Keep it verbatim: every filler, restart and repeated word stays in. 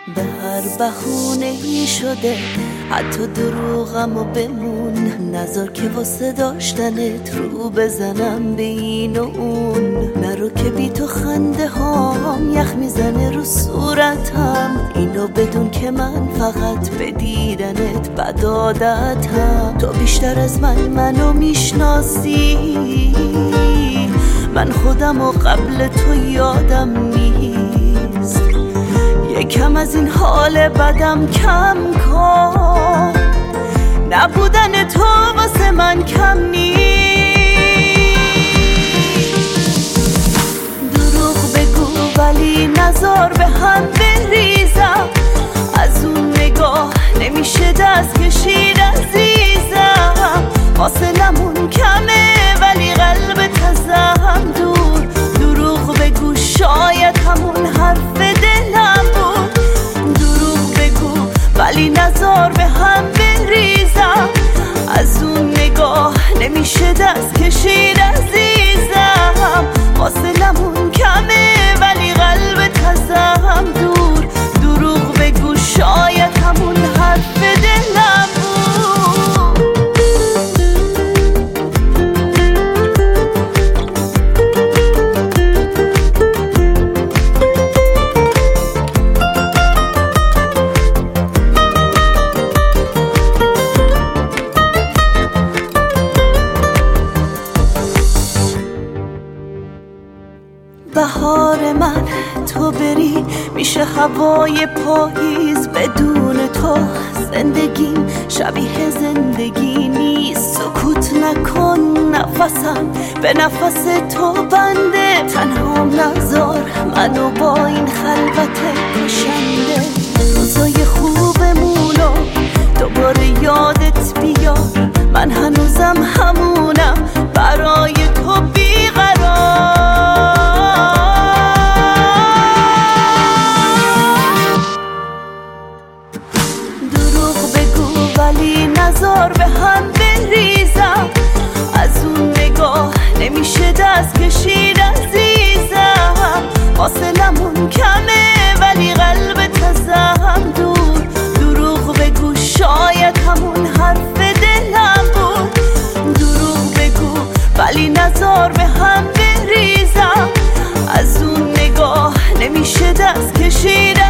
به هر بهونه‌ای شده حتی دروغمو بمون، نذار که واسه داشتنت رو بزنم به این و اون. نرو که بی تو خنده هام یخ میزنه رو صورتم، اینو بدون که من فقط به دیدنت بد عادتم. تو بیشتر از من منو میشناسی، من خودم و قبل تو یادم نیست. یکم از این حال بدم کم کن، نبودن تو واسه من کم نیست. دروغ بگو ولی نذار به هم بریزم، از اون نگاه نمیشه دست کشید عزیزم. فاصلمون کمه ولی قلبت ازم دور. دروغ بگو شاید همون حرف دلم بود. دروغ بگو ولی نذار به هم بریزم، از اون نگاه نمیشه دست کشید عزیزم. فاصلمون کمه ولی قلبت ازم دور. دروغ بگو شاید همون حرف دلم بود. بهار من تو بری میشه هوای پاییز، بدون تو زندگیم شبیه زندگی نیست. سکوت نکن نفسم به نفس تو بنده، تنها نذار منو با این خلوت کشنده. روزای خوبمونو دوباره یادت بیار، من هنوزم همونم برای تو بیقرار. ولی نذار به هم بریزم، از اون نگاه نمیشه دست کشید عزیزم. فاصلمون کمه ولی قلبت ازم دور. دروغ بگو شاید همون حرف دلم بود. دروغ بگو ولی نذار به هم بریزم، از اون نگاه نمیشه دست کشید